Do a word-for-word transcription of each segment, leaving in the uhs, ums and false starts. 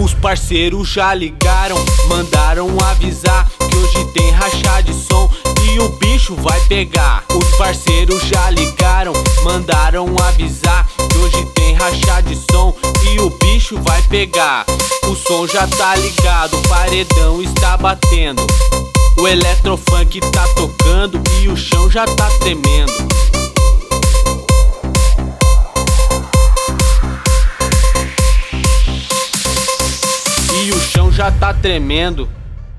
Os parceiros já ligaram, mandaram avisar que hoje tem racha de som e o bicho vai pegar. Os parceiros já ligaram, mandaram avisar que hoje tem racha de som e o bicho vai pegar. O som já tá ligado, o paredão está batendo, o eletrofunk tá tocando e o chão já tá tremendo. E o chão já tá tremendo.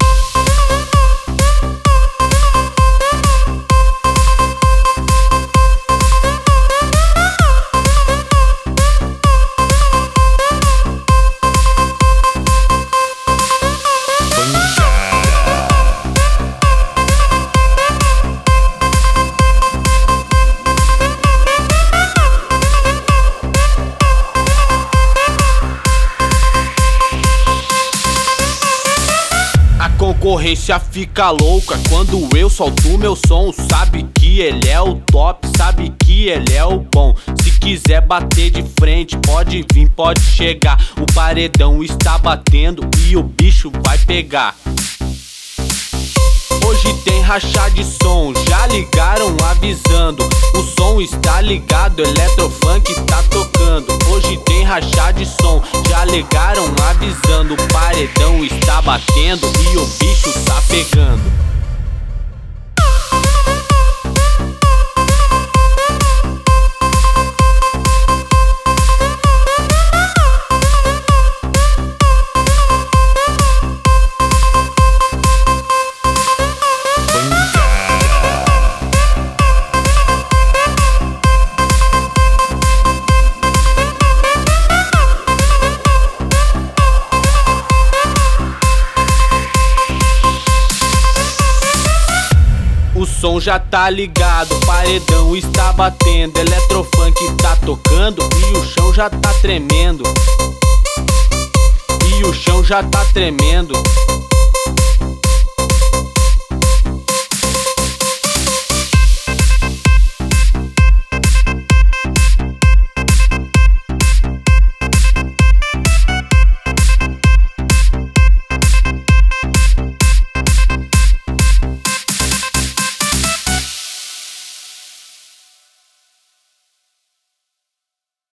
Concorrência fica louca quando eu solto meu som. Sabe que ele é o top, sabe que ele é o bom. Se quiser bater de frente, pode vir, pode chegar. O paredão está batendo e o bicho vai pegar. Hoje tem racha de som, já ligaram avisando. O som está ligado, eletrofunk tá tocando. Hoje tem racha de som, já ligaram avisando. O paredão está batendo e o bicho tá pegando. O som já tá ligado, o paredão está batendo, eletrofunk tá tocando e o chão já tá tremendo. E o chão já tá tremendo.